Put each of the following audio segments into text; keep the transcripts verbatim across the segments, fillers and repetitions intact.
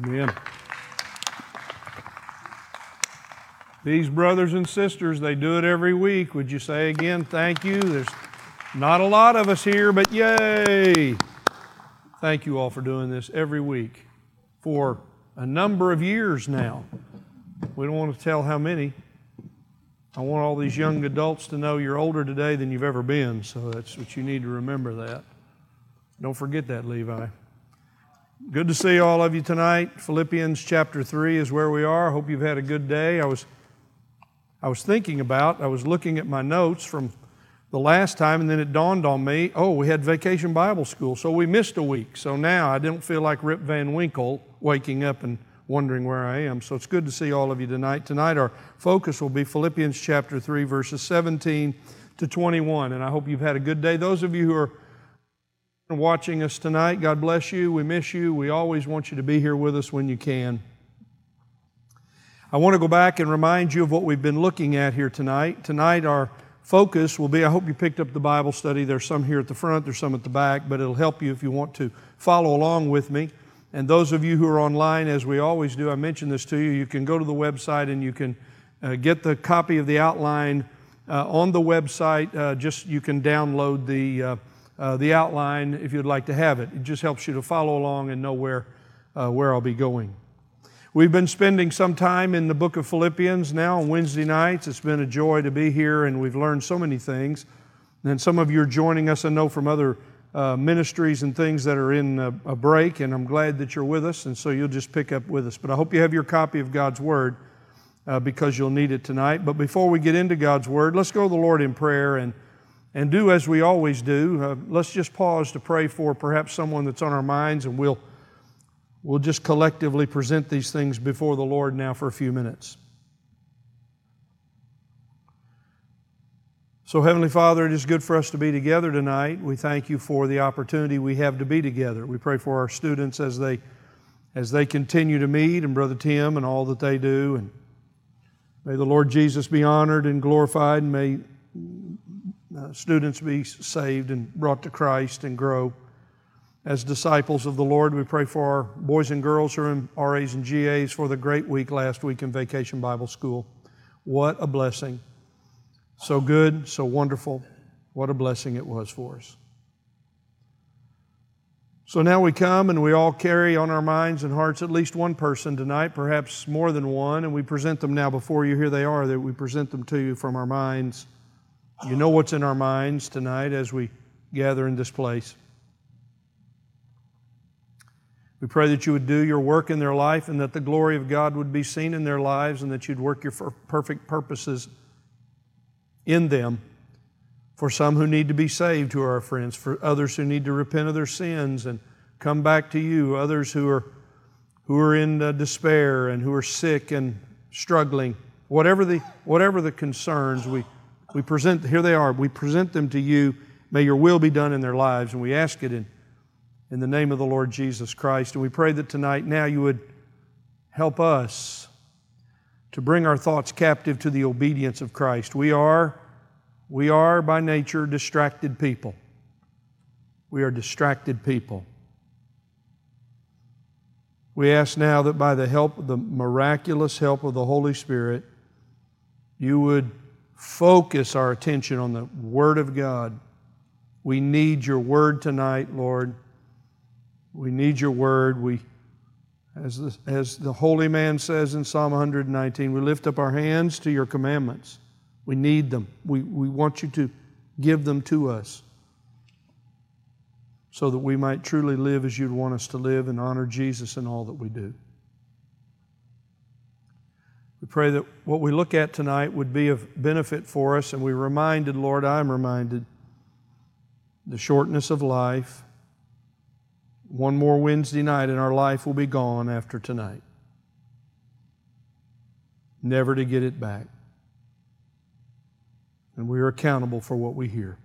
Amen. These brothers and sisters, they do it every week. Would you say again, thank you? There's not a lot of us here, but yay! Thank you all for doing this every week for a number of years now. We don't want to tell how many. I want all these young adults to know you're older today than you've ever been, so that's what you need to remember that. Don't forget that, Levi. Good to see all of you tonight. Philippians chapter three is where we are. I hope you've had a good day. I was I was thinking about, I was looking at my notes from the last time, and then it dawned on me, oh, we had Vacation Bible School, so we missed a week. So now I don't feel like Rip Van Winkle waking up and wondering where I am. So it's good to see all of you tonight. Tonight our focus will be Philippians chapter three, verses seventeen to twenty-one, and I hope you've had a good day. Those of you who are watching us tonight, God bless you. We miss you. We always want you to be here with us when you can. I want to go back and remind you of what we've been looking at here tonight. Tonight our focus will be, I hope you picked up the Bible study. There's some here at the front, there's some at the back, but it'll help you if you want to follow along with me. And those of you who are online, as we always do, I mentioned this to you, you can go to the website and you can uh, get the copy of the outline uh, on the website. Uh, just you can download the uh, uh, the outline if you'd like to have it. It just helps you to follow along and know where uh, where I'll be going. We've been spending some time in the book of Philippians now on Wednesday nights. It's been a joy to be here, and we've learned so many things. And some of you are joining us, I know, from other uh, ministries and things that are in a, a break, and I'm glad that you're with us, and so you'll just pick up with us. But I hope you have your copy of God's Word uh, because you'll need it tonight. But before we get into God's Word, let's go to the Lord in prayer and, and do as we always do. Uh, let's just pause to pray for perhaps someone that's on our minds, and we'll We'll just collectively present these things before the Lord now for a few minutes. So, Heavenly Father, it is good for us to be together tonight. We thank you for the opportunity we have to be together. We pray for our students as they as they continue to meet, and Brother Tim and all that they do. And may the Lord Jesus be honored and glorified, and may uh, students be saved and brought to Christ and grow. As disciples of the Lord, we pray for our boys and girls who are in R As and G As for the great week last week in Vacation Bible School. What a blessing. So good, so wonderful. What a blessing it was for us. So now we come and we all carry on our minds and hearts at least one person tonight, perhaps more than one, and we present them now before you. Here they are, that we present them to you from our minds. You know what's in our minds tonight as we gather in this place. We pray that you would do your work in their life and that the glory of God would be seen in their lives and that you'd work your perfect purposes in them. For some who need to be saved, who are our friends, for others who need to repent of their sins and come back to you, others who are who are in uh, despair and who are sick and struggling. Whatever the whatever the concerns, we we present. Here they are. We present them to you. May your will be done in their lives, and we ask it in. In the name of the Lord Jesus Christ. And we pray that tonight now you would help us to bring our thoughts captive to the obedience of Christ. We are, we are by nature distracted people. We are distracted people. We ask now that by the help, the miraculous help of the Holy Spirit, you would focus our attention on the Word of God. We need your Word tonight, Lord. We need your word. We, as the, as the holy man says in Psalm one nineteen, we lift up our hands to your commandments. We need them. We, we want you to give them to us so that we might truly live as you'd want us to live and honor Jesus in all that we do. We pray that what we look at tonight would be of benefit for us, and we're reminded, Lord, I'm reminded, the shortness of life. One more Wednesday night and our life will be gone after tonight. Never to get it back. And we are accountable for what we hear.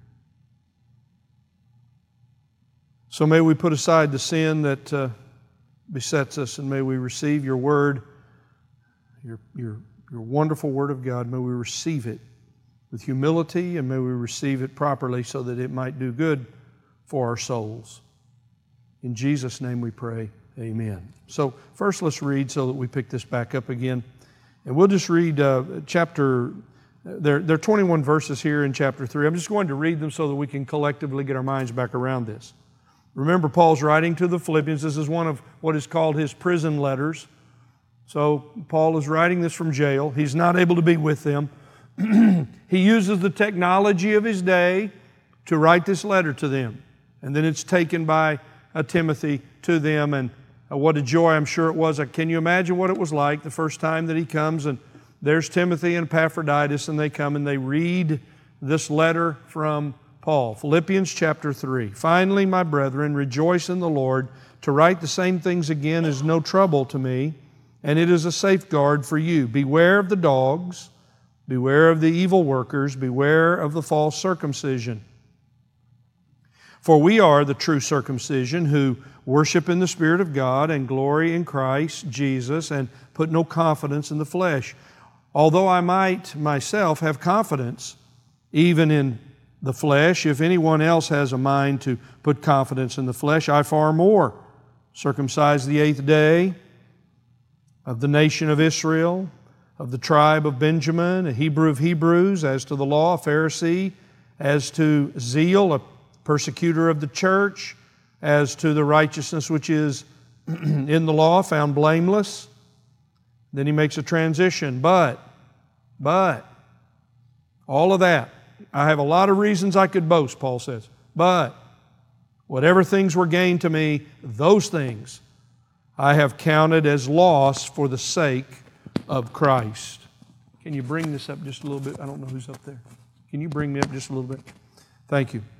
So may we put aside the sin that uh, besets us, and may we receive your word, your, your, your wonderful word of God. May we receive it with humility, and may we receive it properly so that it might do good for our souls. In Jesus' name we pray, Amen. So first let's read so that we pick this back up again. And we'll just read uh, chapter, there, there are twenty-one verses here in chapter three. I'm just going to read them so that we can collectively get our minds back around this. Remember, Paul's writing to the Philippians. This is one of what is called his prison letters. So Paul is writing this from jail. He's not able to be with them. He uses the technology of his day to write this letter to them. And then it's taken by uh, Timothy to them. And uh, what a joy I'm sure it was. Uh, can you imagine what it was like the first time that he comes and there's Timothy and Epaphroditus, and they come and they read this letter from Paul. Philippians chapter three. Finally, my brethren, rejoice in the Lord. To write the same things again is no trouble to me, and it is a safeguard for you. Beware of the dogs, beware of the evil workers, beware of the false circumcision. For we are the true circumcision who worship in the Spirit of God and glory in Christ Jesus and put no confidence in the flesh. Although I might myself have confidence, even in the flesh, if anyone else has a mind to put confidence in the flesh, I far more. Circumcised the eighth day, of the nation of Israel, of the tribe of Benjamin, a Hebrew of Hebrews, as to the law, a Pharisee, as to zeal, a persecutor of the church, as to the righteousness which is in the law, found blameless. Then he makes a transition. But, but, all of that, I have a lot of reasons I could boast, Paul says. But, whatever things were gained to me, those things I have counted as loss for the sake of Christ. Can you bring this up just a little bit? I don't know who's up there. Can you bring me up just a little bit? Thank you.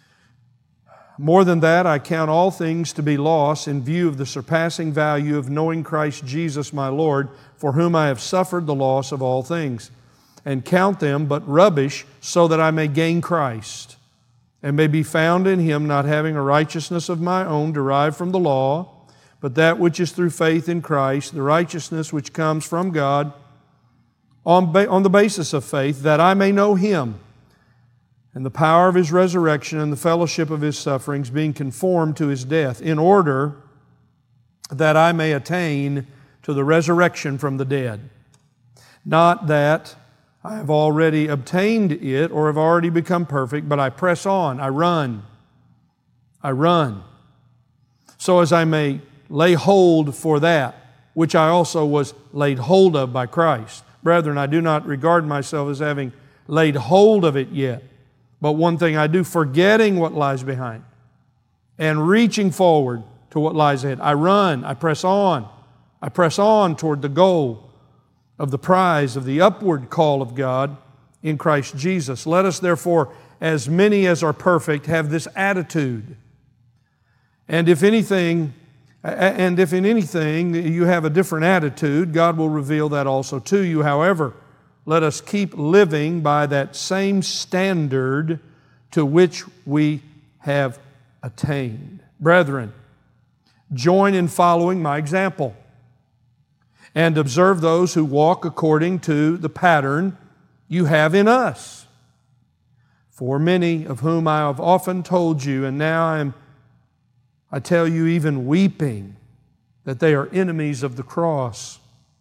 More than that, I count all things to be loss in view of the surpassing value of knowing Christ Jesus my Lord, for whom I have suffered the loss of all things, and count them but rubbish, so that I may gain Christ, and may be found in Him, not having a righteousness of my own derived from the law, but that which is through faith in Christ, the righteousness which comes from God, on, ba- on the basis of faith, that I may know Him, and the power of His resurrection and the fellowship of His sufferings, being conformed to His death, in order that I may attain to the resurrection from the dead. Not that I have already obtained it or have already become perfect, but I press on, I run, I run, so as I may lay hold for that which I also was laid hold of by Christ. Brethren, I do not regard myself as having laid hold of it yet. But one thing I do, forgetting what lies behind and reaching forward to what lies ahead. I run, I press on, I press on toward the goal of the prize of the upward call of God in Christ Jesus. Let us therefore, as many as are perfect, have this attitude. And if anything, and if in anything you have a different attitude, God will reveal that also to you. However, let us keep living by that same standard to which we have attained. Brethren, join in following my example and observe those who walk according to the pattern you have in us. For many of whom I have often told you, and now I am, I tell you even weeping, that they are enemies of the cross,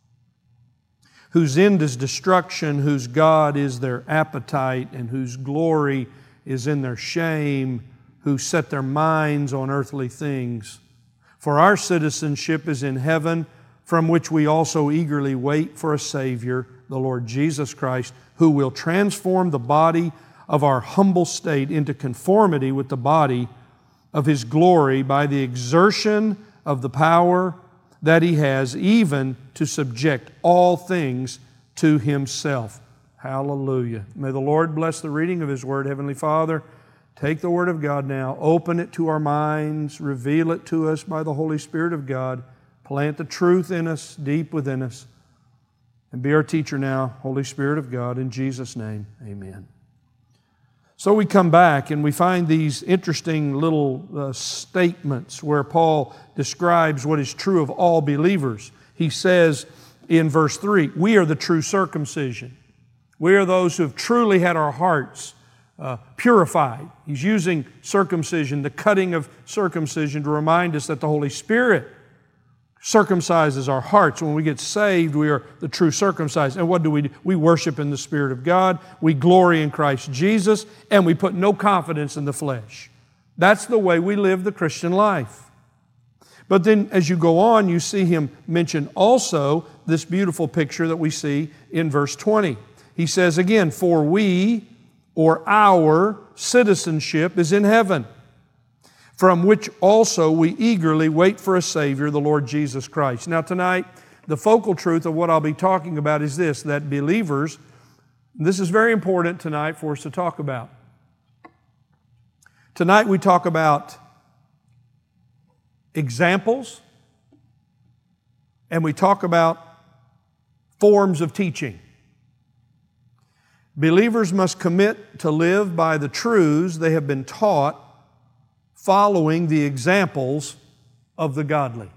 whose end is destruction, whose God is their appetite, and whose glory is in their shame, who set their minds on earthly things. For our citizenship is in heaven, from which we also eagerly wait for a Savior, the Lord Jesus Christ, who will transform the body of our humble state into conformity with the body of His glory by the exertion of the power that He has, even to subject all things to Himself. Hallelujah. May the Lord bless the reading of His Word. Heavenly Father, take the Word of God now, open it to our minds, reveal it to us by the Holy Spirit of God, plant the truth in us, deep within us, and be our teacher now, Holy Spirit of God. In Jesus' name, amen. So we come back and we find these interesting little uh, statements where Paul describes what is true of all believers. He says in verse three, we are the true circumcision. We are those who have truly had our hearts uh, purified. He's using circumcision, the cutting of circumcision, to remind us that the Holy Spirit circumcises our hearts. When we get saved, we are the true circumcised. And what do we do? We worship in the Spirit of God, we glory in Christ Jesus, and we put no confidence in the flesh. That's the way we live the Christian life. But then as you go on, you see him mention also this beautiful picture that we see in verse twenty. He says again, for we, or our citizenship is in heaven, from which also we eagerly wait for a Savior, the Lord Jesus Christ. Now tonight, the focal truth of what I'll be talking about is this, that believers, this is very important tonight for us to talk about. Tonight we talk about examples, and we talk about forms of teaching. Believers must commit to live by the truths they have been taught, following the examples of the godly.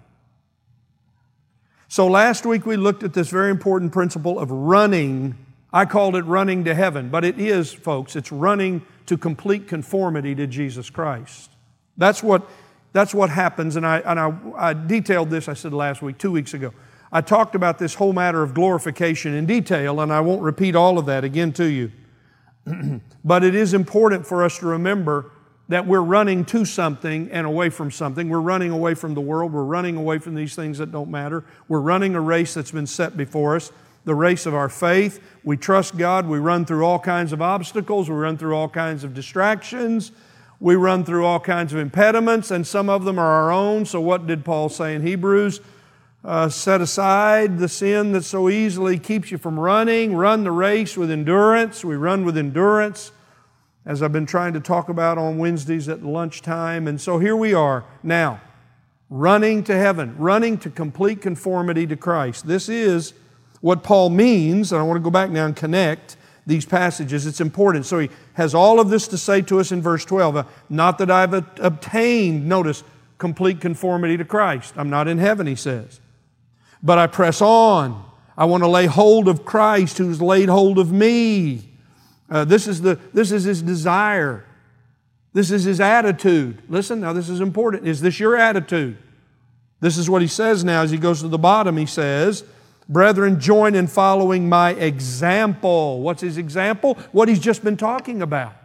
So last week we looked at this very important principle of running. I called it running to heaven, but it is, folks, it's running to complete conformity to Jesus Christ. That's what, that's what happens, and, I, and I, I detailed this, I said last week, two weeks ago. I talked about this whole matter of glorification in detail, and I won't repeat all of that again to you. But it is important for us to remember that we're running to something and away from something. We're running away from the world. We're running away from these things that don't matter. We're running a race that's been set before us, the race of our faith. We trust God. We run through all kinds of obstacles. We run through all kinds of distractions. We run through all kinds of impediments, and some of them are our own. So what did Paul say in Hebrews? Uh, set aside the sin that so easily keeps you from running. Run the race with endurance. We run with endurance, as I've been trying to talk about on Wednesdays at lunchtime. And so here we are now, running to heaven, running to complete conformity to Christ. This is what Paul means, and I want to go back now and connect these passages. It's important. So he has all of this to say to us in verse twelve. Uh, not that I've obtained, notice, complete conformity to Christ. I'm not in heaven, he says. But I press on. I want to lay hold of Christ who's laid hold of me. Uh, this is the this is his desire. This is his attitude. Listen, now this is important. Is this your attitude? This is what he says now as he goes to the bottom. He says, brethren, join in following my example. What's his example? What he's just been talking about.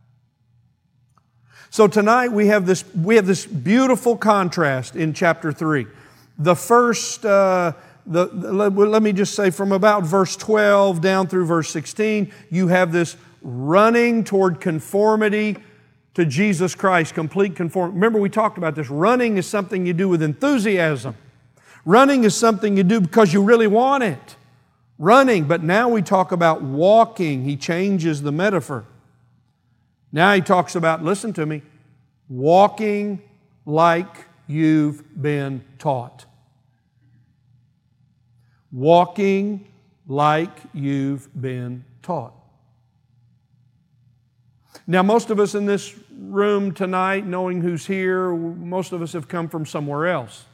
So tonight we have this, we have this beautiful contrast in chapter three. The first... Uh, The, let, let me just say from about verse twelve down through verse sixteen, you have this running toward conformity to Jesus Christ, complete conformity. Remember we talked about this. Running is something you do with enthusiasm. Running is something you do because you really want it. Running, but now we talk about walking. He changes the metaphor. Now he talks about, listen to me, walking like you've been taught. Walking like you've been taught. Now, most of us in this room tonight, knowing who's here, most of us have come from somewhere else.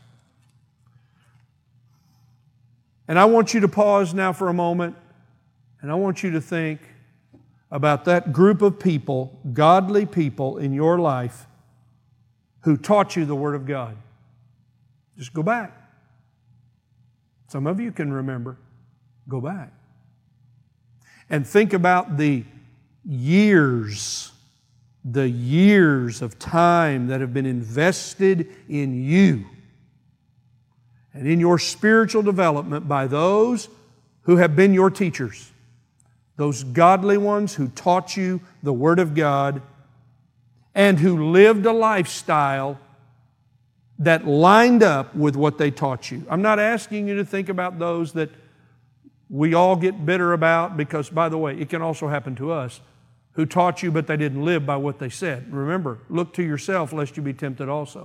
And I want you to pause now for a moment, and I want you to think about that group of people, godly people in your life, who taught you the Word of God. Just go back. Some of you can remember. Go back. And think about the years, the years of time that have been invested in you and in your spiritual development by those who have been your teachers. Those godly ones who taught you the Word of God and who lived a lifestyle that lined up with what they taught you. I'm not asking you to think about those that we all get bitter about because, by the way, it can also happen to us, who taught you but they didn't live by what they said. Remember, look to yourself lest you be tempted also.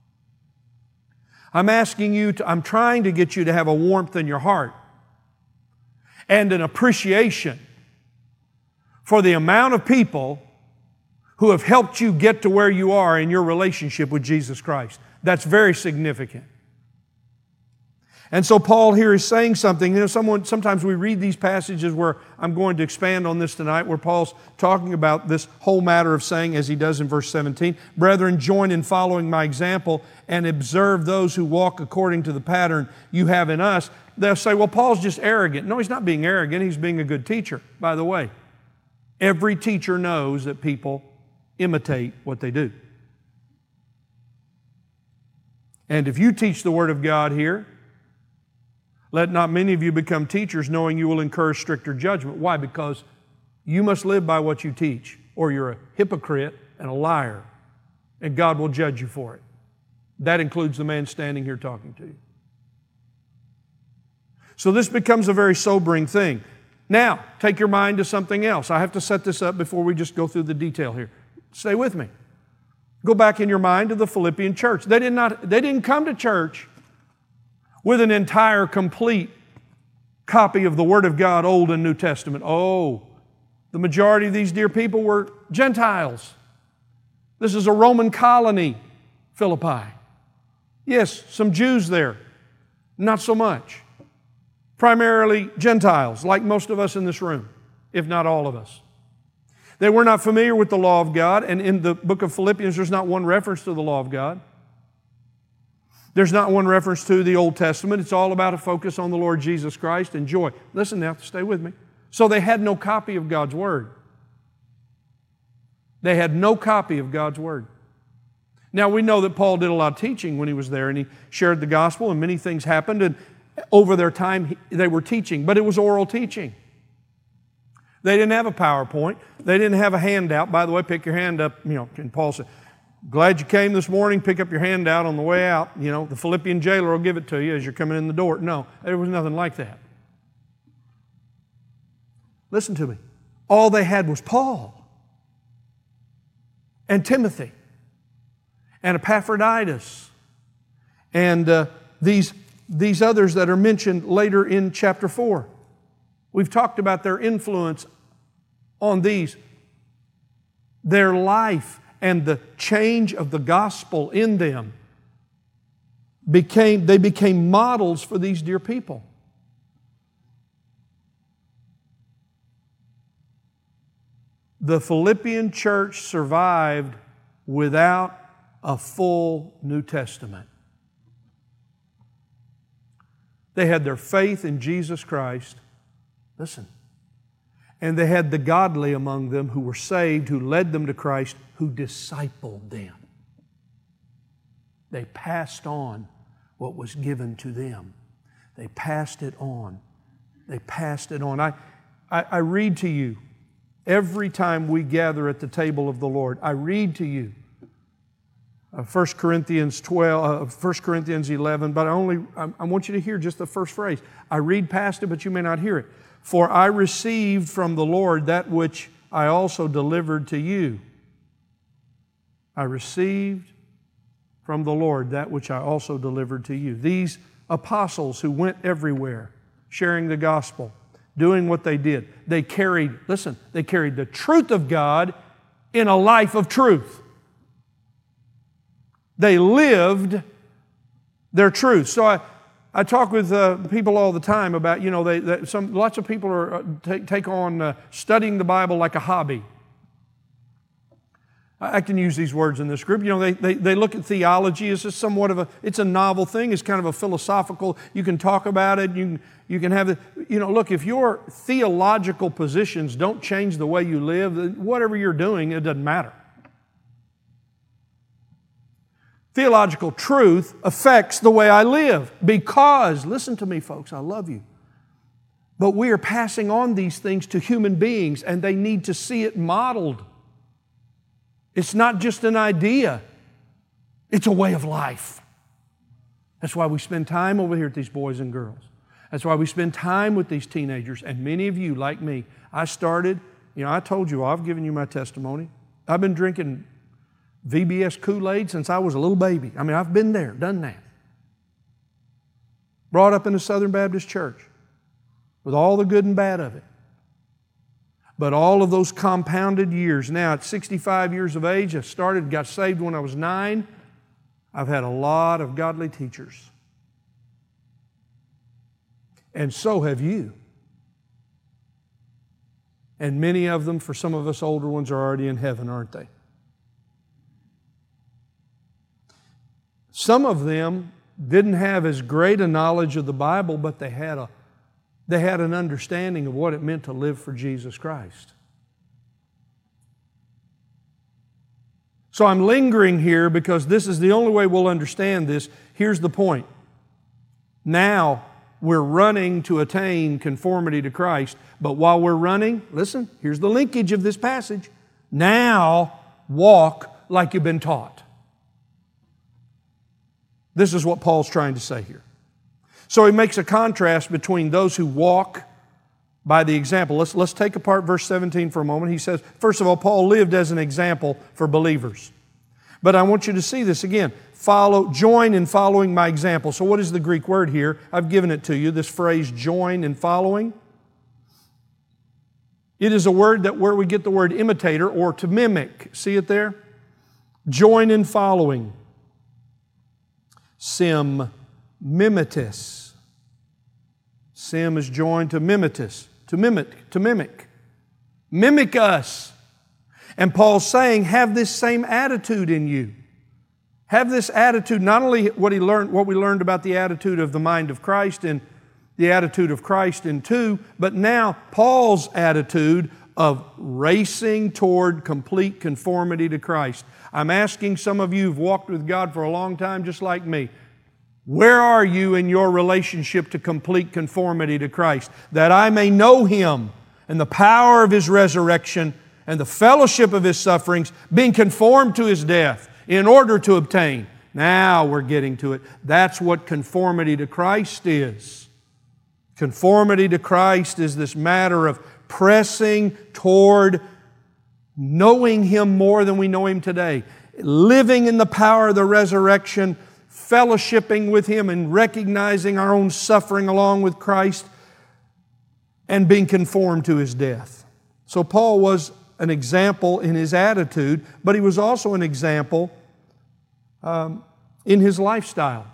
I'm asking you to, I'm trying to get you to have a warmth in your heart and an appreciation for the amount of people who have helped you get to where you are in your relationship with Jesus Christ. That's very significant. And so Paul here is saying something. You know, someone, sometimes we read these passages where I'm going to expand on this tonight, where Paul's talking about this whole matter of saying, as he does in verse seventeen, "Brethren, join in following my example and observe those who walk according to the pattern you have in us." They'll say, well, Paul's just arrogant. No, he's not being arrogant. He's being a good teacher. By the way, every teacher knows that people imitate what they do. And if you teach the Word of God here, let not many of you become teachers, knowing you will incur stricter judgment. Why? Because you must live by what you teach, or you're a hypocrite and a liar, and God will judge you for it. That includes the man standing here talking to you. So this becomes a very sobering thing. Now, take your mind to something else. I have to set this up before we just go through the detail here. Stay with me. Go back in your mind to the Philippian church. They did not, they didn't come to church with an entire, complete copy of the Word of God, Old and New Testament. Oh, the majority of these dear people were Gentiles. This is a Roman colony, Philippi. Yes, some Jews there, not so much. Primarily Gentiles, like most of us in this room, if not all of us. They were not familiar with the law of God, and in the book of Philippians, there's not one reference to the law of God. There's not one reference to the Old Testament. It's all about a focus on the Lord Jesus Christ and joy. Listen now, stay with me. So they had no copy of God's Word. They had no copy of God's Word. Now, we know that Paul did a lot of teaching when he was there, and he shared the gospel, and many things happened, and over their time, they were teaching, but it was oral teaching. They didn't have a PowerPoint. They didn't have a handout. By the way, pick your hand up, you know, and Paul said, "Glad you came this morning, pick up your handout on the way out. You know, the Philippian jailer will give it to you as you're coming in the door." No, there was nothing like that. Listen to me. All they had was Paul and Timothy and Epaphroditus and uh, these These others that are mentioned later in chapter four. We've talked about their influence on these. Their life and the change of the gospel in them became, they became models for these dear people. The Philippian church survived without a full New Testament. They had their faith in Jesus Christ. Listen. And they had the godly among them who were saved, who led them to Christ, who discipled them. They passed on what was given to them. They passed it on. They passed it on. I, I, I read to you every time we gather at the table of the Lord. I read to you Uh, First Corinthians twelve, uh, First Corinthians eleven, but I only I, I want you to hear just the first phrase. I read past it, but you may not hear it. "For I received from the Lord that which I also delivered to you." I received from the Lord that which I also delivered to you. These apostles who went everywhere, sharing the gospel, doing what they did, they carried, listen, they carried the truth of God in a life of truth. They lived their truth. So I, I talk with uh, people all the time about, you know, they, they, some, lots of people are, uh, take, take on uh, studying the Bible like a hobby. I, I can use these words in this group. You know, they, they, they look at theology as just somewhat of a, it's a novel thing. It's kind of a philosophical, you can talk about it. You, you can have it. You know, look, if your theological positions don't change the way you live, then whatever you're doing, it doesn't matter. Theological truth affects the way I live because, listen to me folks, I love you, but we are passing on these things to human beings and they need to see it modeled. It's not just an idea, it's a way of life. That's why we spend time over here with these boys and girls. That's why we spend time with these teenagers, and many of you, like me, I started, you know, I told you, I've given you my testimony. I've been drinking V B S Kool-Aid since I was a little baby. I mean, I've been there, done that. Brought up in a Southern Baptist church with all the good and bad of it. But all of those compounded years, now at sixty-five years of age, I started, got saved when I was nine. I've had a lot of godly teachers. And so have you. And many of them, for some of us older ones, are already in heaven, aren't they? Some of them didn't have as great a knowledge of the Bible, but they had a they had an understanding of what it meant to live for Jesus Christ. So I'm lingering here because this is the only way we'll understand this. Here's the point. Now we're running to attain conformity to Christ, but while we're running, listen, here's the linkage of this passage. Now walk like you've been taught. This is what Paul's trying to say here. So he makes a contrast between those who walk by the example. Let's, let's take apart verse seventeen for a moment. He says, first of all, Paul lived as an example for believers. But I want you to see this again. Follow, join in following my example. So what is the Greek word here? I've given it to you, this phrase, join in following. It is a word that where we get the word imitator or to mimic. See it there? Join in following. Sim mimetis. Sim is joined to mimetis, to mimic, to mimic. Mimic us. And Paul's saying, have this same attitude in you. Have this attitude, not only what he learned, what we learned about the attitude of the mind of Christ and the attitude of Christ in two, but now Paul's attitude of racing toward complete conformity to Christ. I'm asking some of you who've walked with God for a long time, just like me, where are you in your relationship to complete conformity to Christ? That I may know Him and the power of His resurrection and the fellowship of His sufferings, being conformed to His death in order to obtain. Now we're getting to it. That's what conformity to Christ is. Conformity to Christ is this matter of pressing toward knowing Him more than we know Him today, living in the power of the resurrection, fellowshipping with Him and recognizing our own suffering along with Christ and being conformed to His death. So Paul was an example in his attitude, but he was also an example um, in his lifestyle.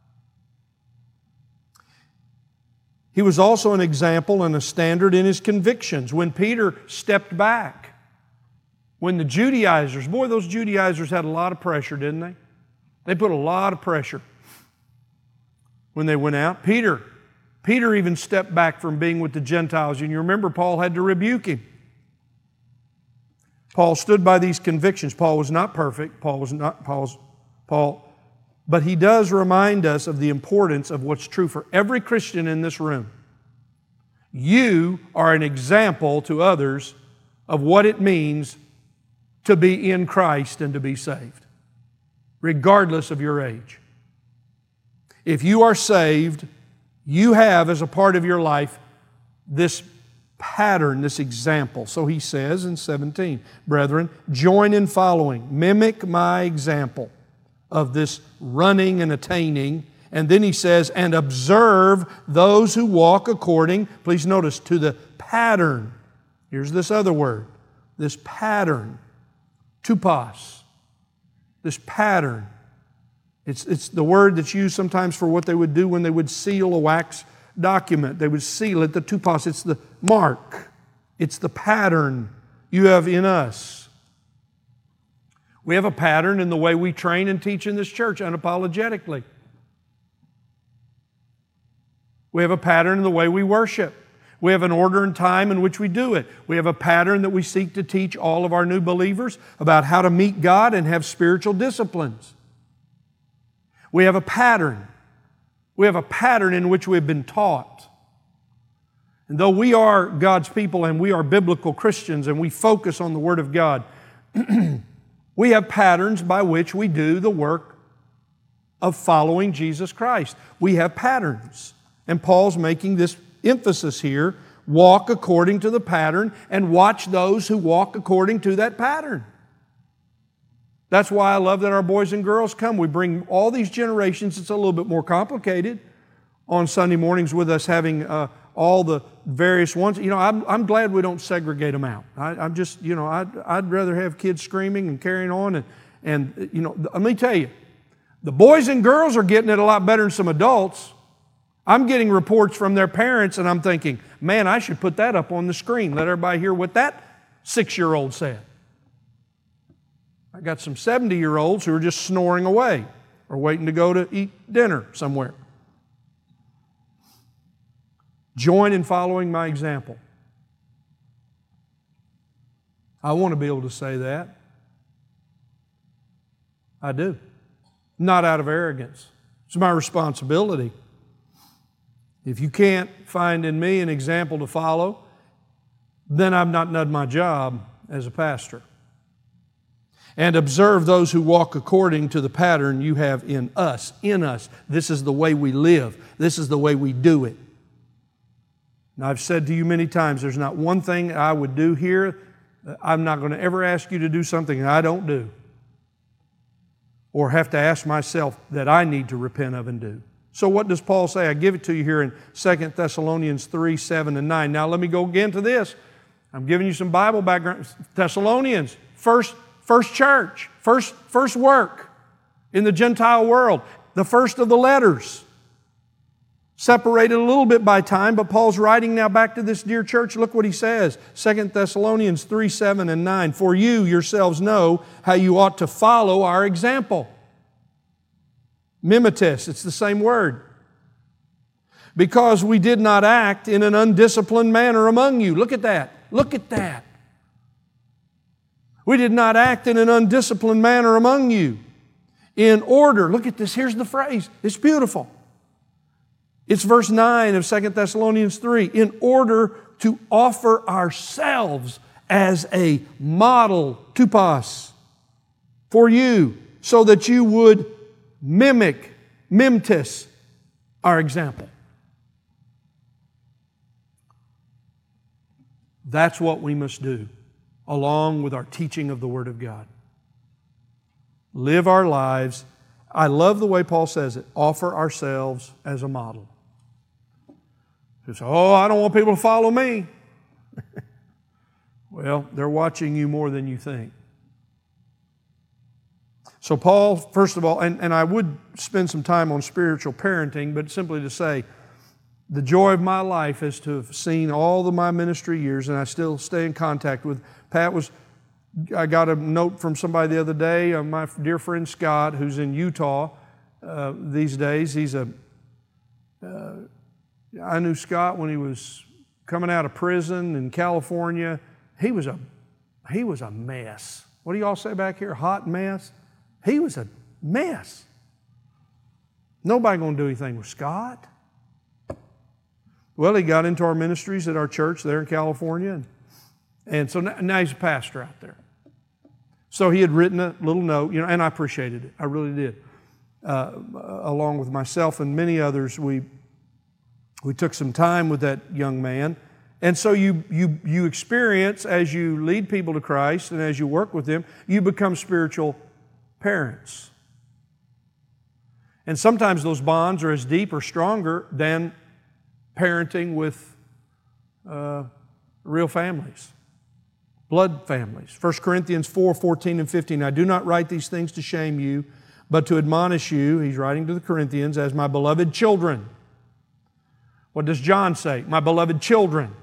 He was also an example and a standard in his convictions. When Peter stepped back, when the Judaizers, boy, those Judaizers had a lot of pressure, didn't they? They put a lot of pressure when they went out. Peter, Peter even stepped back from being with the Gentiles. And you remember Paul had to rebuke him. Paul stood by these convictions. Paul was not perfect. Paul was not Paul's Paul, but he does remind us of the importance of what's true for every Christian in this room. You are an example to others of what it means to be in Christ and to be saved, regardless of your age. If you are saved, you have as a part of your life this pattern, this example. So he says in seventeen, brethren, join in following, mimic my example of this running and attaining. And then he says, and observe those who walk according, please notice, to the pattern. Here's this other word, this pattern, tupos, this pattern. It's, it's the word that's used sometimes for what they would do when they would seal a wax document. They would seal it, the tupos. It's the mark. It's the pattern you have in us. We have a pattern in the way we train and teach in this church unapologetically. We have a pattern in the way we worship. We have an order and time in which we do it. We have a pattern that we seek to teach all of our new believers about how to meet God and have spiritual disciplines. We have a pattern. We have a pattern in which we've been taught. And though we are God's people and we are biblical Christians and we focus on the Word of God, we have patterns by which we do the work of following Jesus Christ. We have patterns. And Paul's making this emphasis here, walk according to the pattern and watch those who walk according to that pattern. That's why I love that our boys and girls come. We bring all these generations. It's a little bit more complicated on Sunday mornings with us having uh, all the various ones. You know, I'm, I'm glad we don't segregate them out. I, I'm just, you know, I'd, I'd rather have kids screaming and carrying on. And, and, you know, let me tell you, the boys and girls are getting it a lot better than some adults. I'm getting reports from their parents and I'm thinking, man, I should put that up on the screen. Let everybody hear what that six-year-old said. I got some seventy-year-olds who are just snoring away or waiting to go to eat dinner somewhere. Join in following my example. I want to be able to say that. I do. Not out of arrogance. It's my responsibility. If you can't find in me an example to follow, then I've not done my job as a pastor. And observe those who walk according to the pattern you have in us. In us. This is the way we live. This is the way we do it. Now, I've said to you many times, there's not one thing I would do here. I'm not going to ever ask you to do something that I don't do, or have to ask myself that I need to repent of and do. So what does Paul say? I give it to you here in Second Thessalonians three, seven, and nine. Now let me go again to this. I'm giving you some Bible background. Thessalonians, first, first church, first, first work in the Gentile world, the first of the letters. Separated a little bit by time, but Paul's writing now back to this dear church. Look what he says, Second Thessalonians three, seven, and nine. For you yourselves know how you ought to follow our example. Mimetis, it's the same word. Because we did not act in an undisciplined manner among you. Look at that. Look at that. We did not act in an undisciplined manner among you. In order, look at this, here's the phrase. It's beautiful. It's verse nine of Second Thessalonians three. In order to offer ourselves as a model, tupos, for you, so that you would mimic, mimtis, our example. That's what we must do, along with our teaching of the Word of God. Live our lives. I love the way Paul says it. Offer ourselves as a model. Just, oh, I don't want people to follow me. Well, they're watching you more than you think. So Paul, first of all, and, and I would spend some time on spiritual parenting, but simply to say, the joy of my life is to have seen all of my ministry years, and I still stay in contact with. Pat was, I got a note from somebody the other day, uh, my dear friend Scott, who's in Utah uh, these days. He's a, uh, I knew Scott when he was coming out of prison in California. He was a, he was a mess. What do y'all say back here? Hot mess? He was a mess. Nobody going to do anything with Scott. Well, he got into our ministries at our church there in California. And, and so now, now he's a pastor out there. So he had written a little note, you know, and I appreciated it. I really did. Uh, along with myself and many others, we we took some time with that young man. And so you you you experience, as you lead people to Christ and as you work with them, you become spiritual parents. And sometimes those bonds are as deep or stronger than parenting with uh, real families, blood families. First Corinthians four, fourteen and fifteen. I do not write these things to shame you, but to admonish you, he's writing to the Corinthians, as my beloved children. What does John say? My beloved children.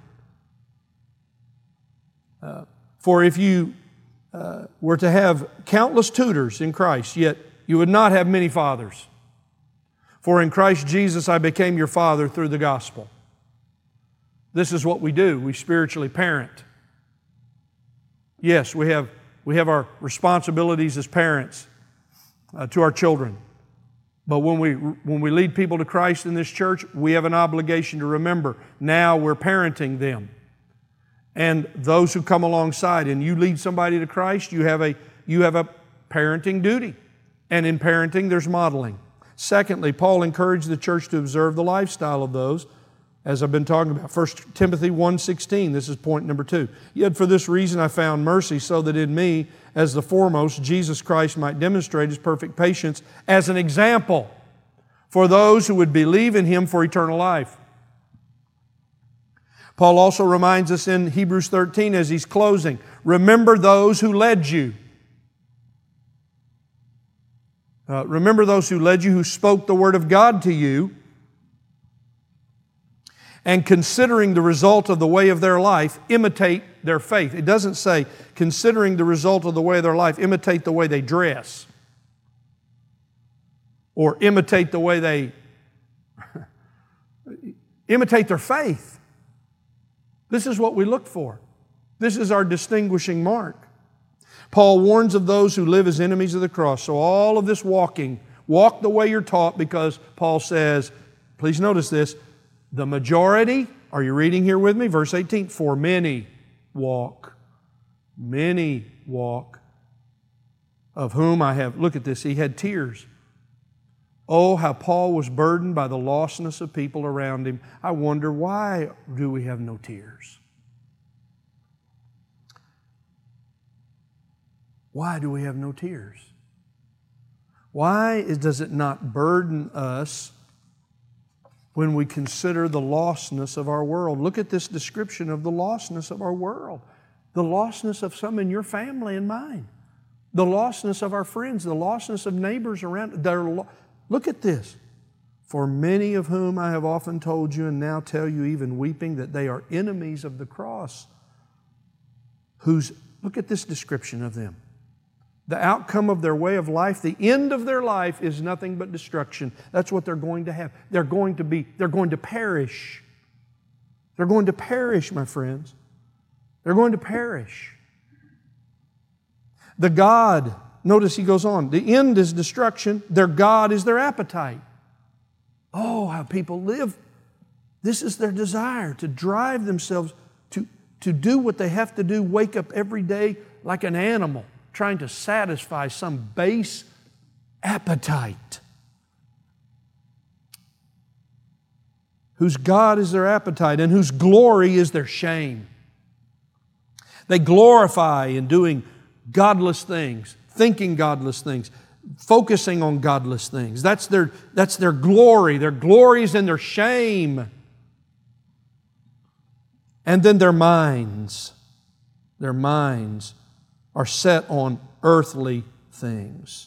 Uh, for if you uh, were to have countless tutors in Christ, yet you would not have many fathers. For in Christ Jesus I became your father through the gospel. This is what we do. We spiritually parent. Yes, we have, we have our responsibilities as parents uh, to our children. But when we, when we lead people to Christ in this church, we have an obligation to remember now we're parenting them. And those who come alongside and you lead somebody to Christ, you have a, you have a parenting duty. And in parenting, there's modeling. Secondly, Paul encouraged the church to observe the lifestyle of those, as I've been talking about. First Timothy one sixteen, this is point number two. Yet for this reason I found mercy, so that in me, as the foremost, Jesus Christ might demonstrate His perfect patience as an example for those who would believe in Him for eternal life. Paul also reminds us in Hebrews thirteen as he's closing, remember those who led you. Uh, remember those who led you, who spoke the Word of God to you. And considering the result of the way of their life, imitate their faith. It doesn't say, considering the result of the way of their life, imitate the way they dress. Or imitate the way they... imitate their faith. This is what we look for. This is our distinguishing mark. Paul warns of those who live as enemies of the cross. So all of this walking, walk the way you're taught, because Paul says, please notice this, the majority, are you reading here with me? Verse eighteen, for many walk, many walk, of whom I have, look at this, he had tears. Oh, how Paul was burdened by the lostness of people around him. I wonder, why do we have no tears? Why do we have no tears? Why is, does it not burden us when we consider the lostness of our world? Look at this description of the lostness of our world. The lostness of some in your family and mine. The lostness of our friends. The lostness of neighbors around. Lo- Look at this. For many of whom I have often told you and now tell you even weeping that they are enemies of the cross. Whose, look at this description of them. The outcome of their way of life, the end of their life is nothing but destruction. That's what they're going to have. They're going to be, they're going to perish. They're going to perish, my friends. They're going to perish. The God, notice he goes on, the end is destruction, their God is their appetite. Oh, how people live. This is their desire, to drive themselves, to, to do what they have to do, wake up every day like an animal, trying to satisfy some base appetite. Whose God is their appetite and whose glory is their shame. They glorify in doing godless things, thinking godless things, focusing on godless things. That's their, that's their glory. Their glory is in their shame. And then their minds, their minds are set on earthly things.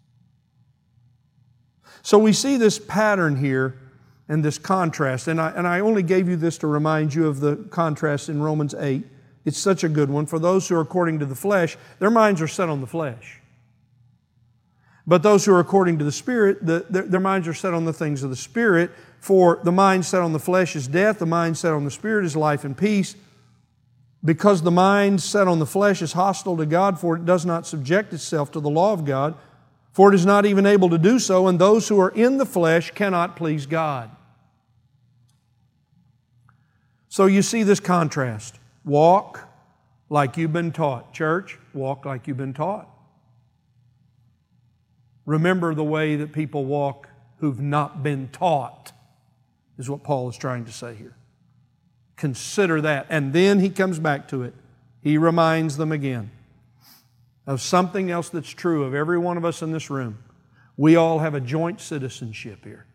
So we see this pattern here and this contrast. And I, and I only gave you this to remind you of the contrast in Romans eight. It's such a good one. For those who are according to the flesh, their minds are set on the flesh. But those who are according to the Spirit, the, their, their minds are set on the things of the Spirit. For the mind set on the flesh is death, the mind set on the Spirit is life and peace. Because the mind set on the flesh is hostile to God, for it does not subject itself to the law of God, for it is not even able to do so, and those who are in the flesh cannot please God. So you see this contrast. Walk like you've been taught. Church, walk like you've been taught. Remember the way that people walk who've not been taught, is what Paul is trying to say here. Consider that. And then he comes back to it. He reminds them again of something else that's true of every one of us in this room. We all have a joint citizenship here.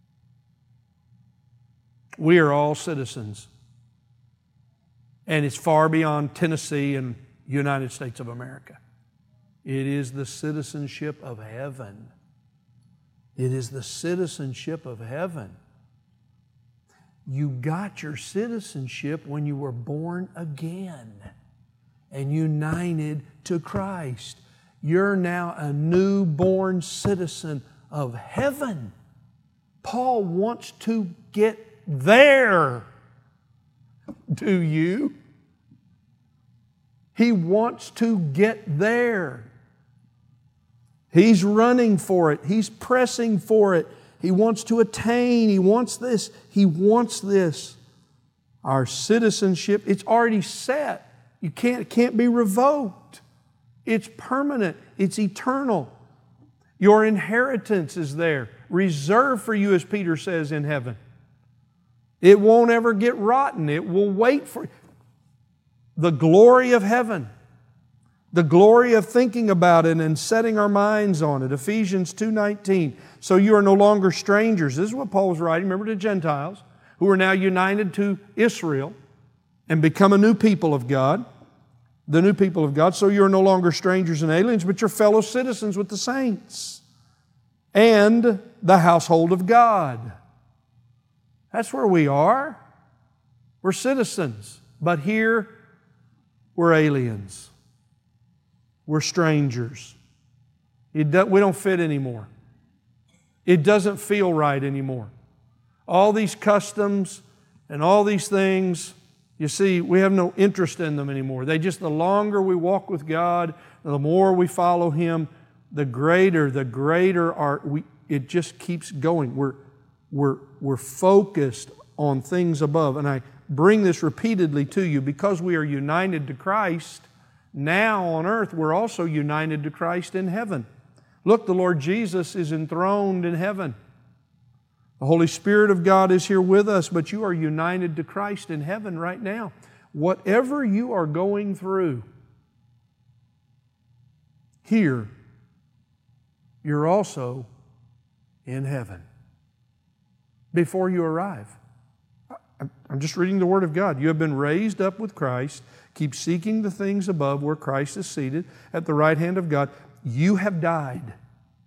We are all citizens. And it's far beyond Tennessee and United States of America. It is the citizenship of heaven. It is the citizenship of heaven. You got your citizenship when you were born again and united to Christ. You're now a newborn citizen of heaven. Paul wants to get there. Do you? He wants to get there. He's running for it. He's pressing for it. He wants to attain. He wants this. He wants this. Our citizenship, it's already set. You can't, it can't be revoked. It's permanent. It's eternal. Your inheritance is there, reserved for you, as Peter says, in heaven. It won't ever get rotten. It will wait for the glory of heaven. The glory of thinking about it and setting our minds on it. Ephesians two nineteen. So you are no longer strangers. This is what Paul was writing, remember, to Gentiles who are now united to Israel and become a new people of God. The new people of God. So you are no longer strangers and aliens, but you're fellow citizens with the saints and the household of God. That's where we are. We're citizens, but here we're aliens. We're strangers. It do, we don't fit anymore. It doesn't feel right anymore. All these customs and all these things, you see, we have no interest in them anymore. They just, the longer we walk with God, the more we follow Him, the greater, the greater our, we, it just keeps going. We're, we're, we're focused on things above. And I bring this repeatedly to you because we are united to Christ. Now on earth, we're also united to Christ in heaven. Look, the Lord Jesus is enthroned in heaven. The Holy Spirit of God is here with us, but you are united to Christ in heaven right now. Whatever you are going through here, you're also in heaven before you arrive. I'm just reading the Word of God. You have been raised up with Christ. Keep seeking the things above where Christ is seated at the right hand of God. You have died.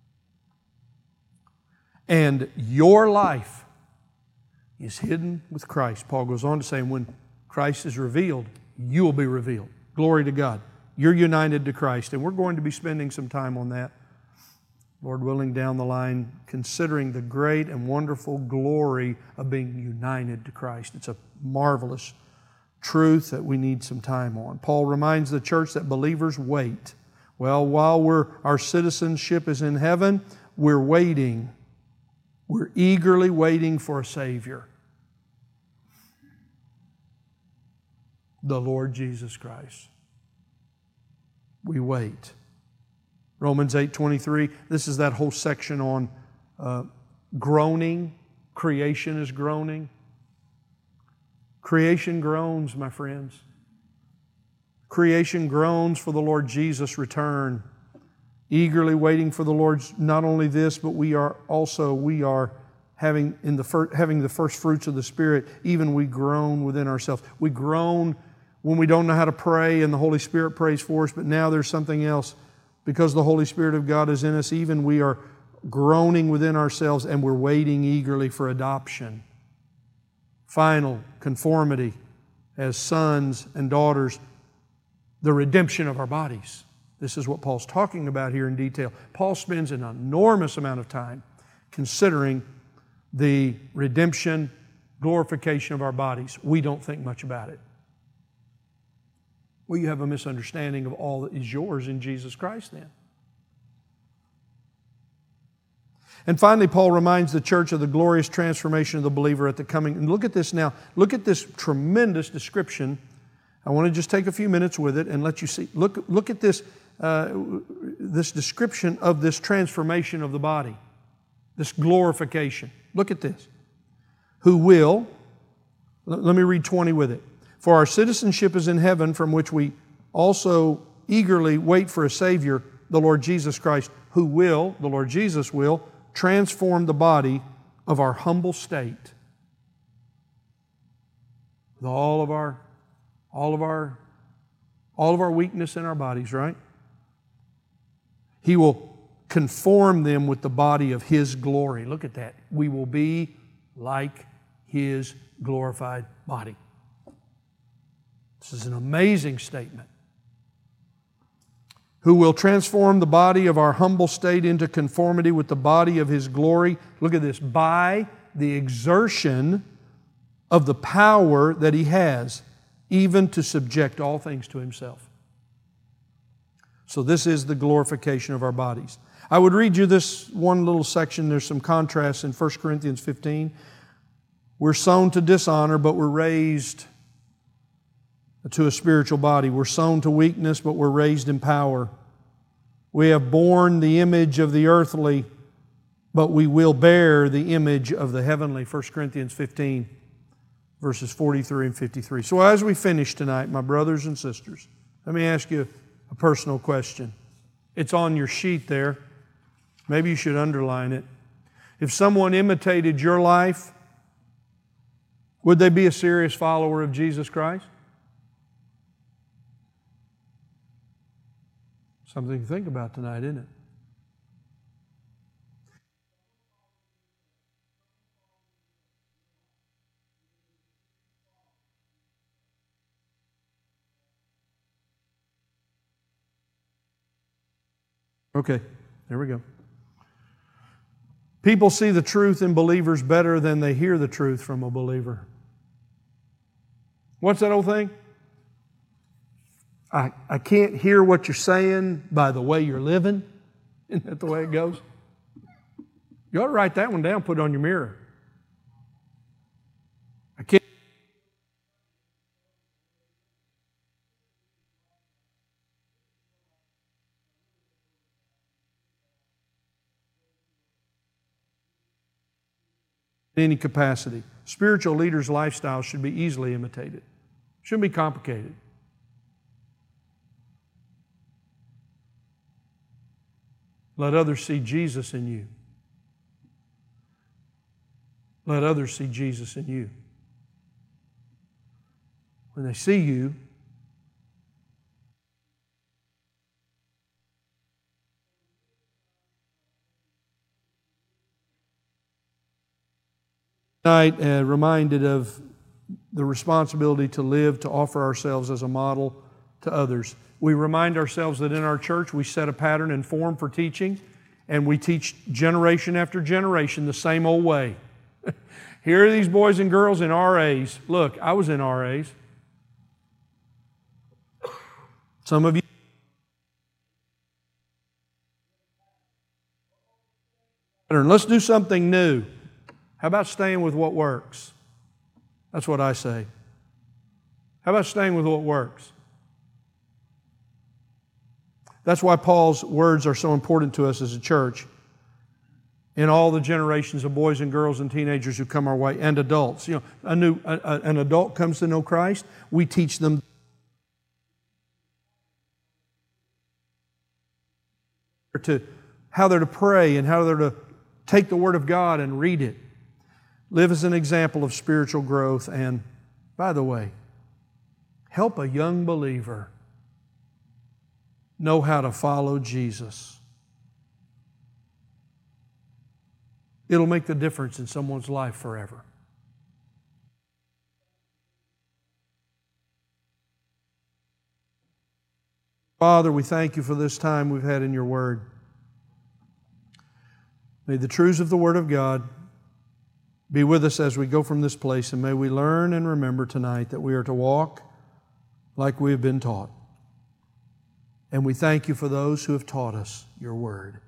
And your life is hidden with Christ. Paul goes on to say, when Christ is revealed, you will be revealed. Glory to God. You're united to Christ. And we're going to be spending some time on that, Lord willing, down the line, considering the great and wonderful glory of being united to Christ. It's a marvelous truth that we need some time on. Paul reminds the church that believers wait. Well, while we're, our citizenship is in heaven, we're waiting. We're eagerly waiting for a Savior, the Lord Jesus Christ. We wait. Romans eight twenty-three, this is that whole section on uh, groaning. Creation is groaning. Creation groans, my friends. Creation groans for the Lord Jesus' return, eagerly waiting for the Lord's, not only this, but we are also, we are having in the fir- having the first fruits of the Spirit, even we groan within ourselves. We groan when we don't know how to pray and the Holy Spirit prays for us, but now there's something else. Because the Holy Spirit of God is in us, even we are groaning within ourselves and we're waiting eagerly for adoption. Final conformity as sons and daughters, the redemption of our bodies. This is what Paul's talking about here in detail. Paul spends an enormous amount of time considering the redemption, glorification of our bodies. We don't think much about it. Well, you have a misunderstanding of all that is yours in Jesus Christ then. And finally, Paul reminds the church of the glorious transformation of the believer at the coming. And look at this now. Look at this tremendous description. I want to just take a few minutes with it and let you see. Look, look at this, uh, this description of this transformation of the body, this glorification. Look at this. Who will, let me read twenty with it. For our citizenship is in heaven, from which we also eagerly wait for a Savior, the Lord Jesus Christ, who will, the Lord Jesus will, transform the body of our humble state. With all of our, all of our, all of our weakness in our bodies, right? He will conform them with the body of His glory. Look at that. We will be like His glorified body. This is an amazing statement. Who will transform the body of our humble state into conformity with the body of His glory. Look at this. By the exertion of the power that He has, even to subject all things to Himself. So this is the glorification of our bodies. I would read you this one little section. There's some contrasts in First Corinthians fifteen. We're sown to dishonor, but we're raised to a spiritual body. We're sown to weakness, but we're raised in power. We have borne the image of the earthly, but we will bear the image of the heavenly. First Corinthians fifteen, verses forty-three and fifty-three. So as we finish tonight, my brothers and sisters, let me ask you a personal question. It's on your sheet there. Maybe you should underline it. If someone imitated your life, would they be a serious follower of Jesus Christ? Something to think about tonight, isn't it? Okay, there we go. People see the truth in believers better than they hear the truth from a believer. What's that old thing? I, I can't hear what you're saying by the way you're living. Isn't that the way it goes? You ought to write that one down, put it on your mirror. I can't. In any capacity. Spiritual leaders' lifestyles should be easily imitated. Shouldn't be complicated. Let others see Jesus in you. Let others see Jesus in you. When they see you, tonight, uh, reminded of the responsibility to live, to offer ourselves as a model to others. We remind ourselves that in our church we set a pattern and form for teaching, and we teach generation after generation the same old way. Here are these boys and girls in R As. Look, I was in R As. Some of you. Let's do something new. How about staying with what works? That's what I say. How about staying with what works? That's why Paul's words are so important to us as a church. In all the generations of boys and girls and teenagers who come our way, and adults. You know, a new a, a, an adult comes to know Christ, we teach them to how they're to pray and how they're to take the Word of God and read it. Live as an example of spiritual growth, and, by the way, help a young believer know how to follow Jesus. It'll make the difference in someone's life forever. Father, we thank You for this time we've had in Your Word. May the truths of the Word of God be with us as we go from this place, and may we learn and remember tonight that we are to walk like we have been taught. And we thank You for those who have taught us Your Word.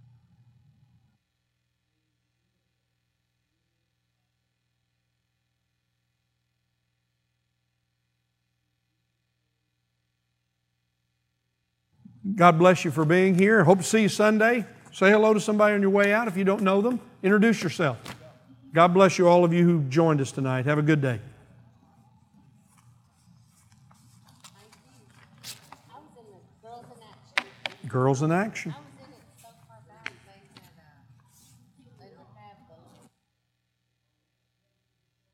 God bless you for being here. Hope to see you Sunday. Say hello to somebody on your way out if you don't know them. Introduce yourself. God bless you, all of you who joined us tonight. Have a good day. Girls in Action. Girls in Action.